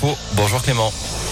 l'info. Bonjour Clément.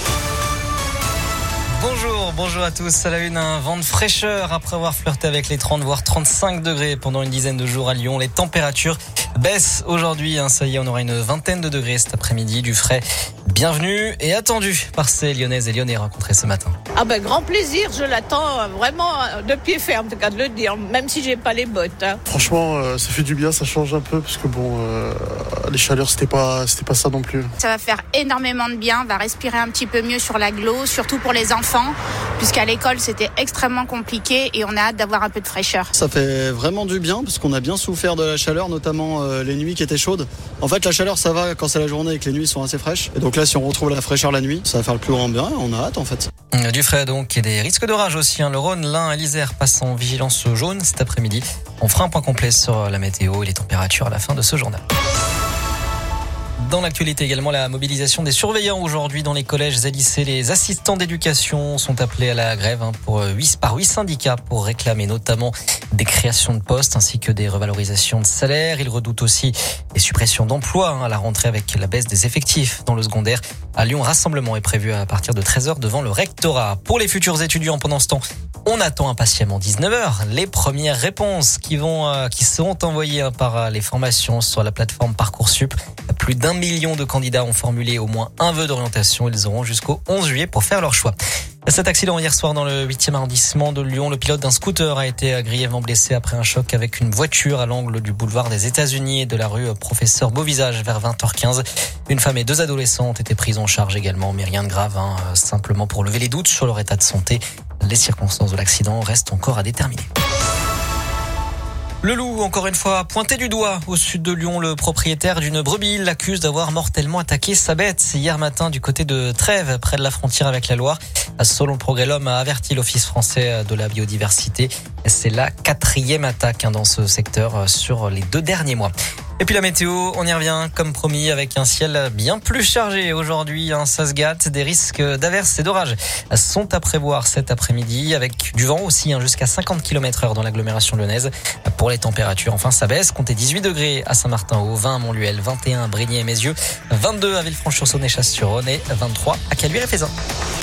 Bonjour à tous. À la une, un vent de fraîcheur après avoir flirté avec les 30 voire 35 degrés pendant une dizaine de jours à Lyon. Les températures baissent aujourd'hui. Ça y est, on aura une vingtaine de degrés cet après-midi. Du frais bienvenu et attendu par ces Lyonnaises et Lyonnais rencontrés ce matin. Grand plaisir, je l'attends vraiment de pied ferme, en tout cas de le dire, même si j'ai pas les bottes. Franchement, ça fait du bien, ça change un peu parce que les chaleurs c'était pas ça non plus. Ça va faire énormément de bien, on va respirer un petit peu mieux sur l'agglo, surtout pour les enfants, puisqu'à l'école c'était extrêmement compliqué et on a hâte d'avoir un peu de fraîcheur. Ça fait vraiment du bien parce qu'on a bien souffert de la chaleur, notamment les nuits qui étaient chaudes. En fait, la chaleur ça va quand c'est la journée et que les nuits sont assez fraîches. Et donc là, si on retrouve la fraîcheur la nuit, ça va faire le plus grand bien. On a hâte en fait. Du frais donc et des risques d'orage aussi. Le Rhône, l'Ain et l'Isère passent en vigilance jaune cet après-midi. On fera un point complet sur la météo et les températures à la fin de ce journal. Dans l'actualité également, la mobilisation des surveillants aujourd'hui dans les collèges et lycées. Les assistants d'éducation sont appelés à la grève par 8 syndicats pour réclamer notamment des créations de postes ainsi que des revalorisations de salaire. Ils redoutent aussi des suppressions d'emplois à la rentrée avec la baisse des effectifs dans le secondaire. À Lyon, rassemblement est prévu à partir de 13h devant le rectorat. Pour les futurs étudiants, pendant ce temps, on attend impatiemment 19h les premières réponses qui seront envoyées par les formations sur la plateforme Parcoursup. Plus d'1 million de candidats ont formulé au moins un vœu d'orientation. Ils auront jusqu'au 11 juillet pour faire leur choix. Cet accident hier soir dans le 8e arrondissement de Lyon, le pilote d'un scooter a été grièvement blessé après un choc avec une voiture à l'angle du boulevard des États-Unis et de la rue Professeur Beauvisage vers 20h15. Une femme et 2 adolescents ont été pris en charge également, mais rien de grave, simplement pour lever les doutes sur leur état de santé. Les circonstances de l'accident restent encore à déterminer. Le loup, encore une fois, pointé du doigt au sud de Lyon. Le propriétaire d'une brebis l'accuse d'avoir mortellement attaqué sa bête hier matin du côté de Trèves, près de la frontière avec la Loire. Selon le Progrès, l'homme a averti l'Office français de la biodiversité. C'est la 4e attaque dans ce secteur sur les 2 derniers mois. Et puis la météo, on y revient comme promis avec un ciel bien plus chargé aujourd'hui. Ça se gâte, des risques d'averses et d'orages sont à prévoir cet après-midi avec du vent aussi jusqu'à 50 km/h dans l'agglomération lyonnaise. Pour les températures, enfin ça baisse, comptez 18 degrés à Saint-Martin-Haut, 20 à Montluel, 21 à Brigny et Mézieux, 22 à Villefranche-sur-Saône et Chasse-sur-Rhône et 23 à Caluire et Faisin.